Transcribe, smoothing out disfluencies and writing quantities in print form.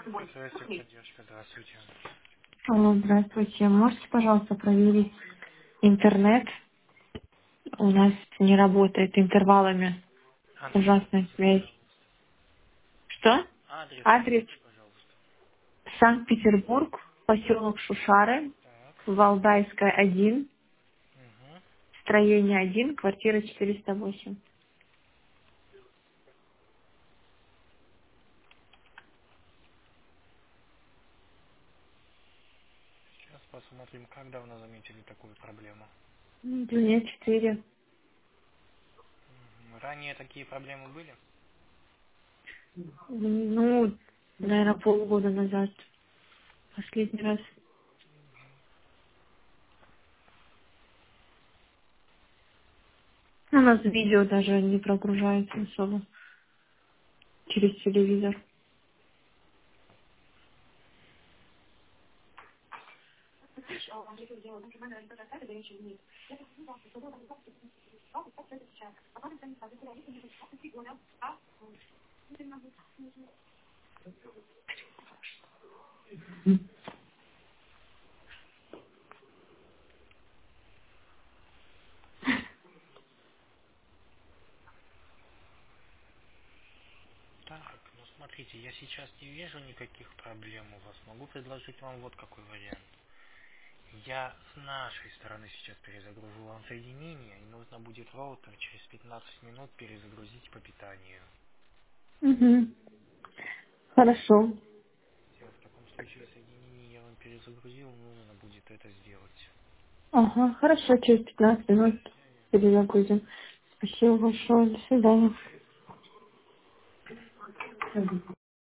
СССР поддержка, здравствуйте. Алло, здравствуйте. Можете, пожалуйста, проверить интернет? У нас не работает интервалами. Адрес Ужасная скажите, связь. пожалуйста. Что? Адрес Адрес скажите, пожалуйста. Санкт-Петербург, поселок Шушары, Так. Валдайская, 1, Угу. строение 1, квартира 408. Сейчас посмотрим, как давно заметили такую проблему. Дня 4. Ранее такие проблемы были? Ну, наверное, полгода назад. Последний раз. У нас видео даже не прогружается особо через телевизор. Так, ну смотрите, я сейчас не вижу никаких проблем у вас. Могу предложить вам вот какой вариант. Я с нашей стороны сейчас перезагружу вам соединение, и нужно будет роутер через 15 минут перезагрузить по питанию. Угу. Хорошо. Все, в таком случае соединение я вам перезагрузил, нужно будет это сделать. Ага, хорошо, через 15 минут перезагрузим. Спасибо большое, до свидания.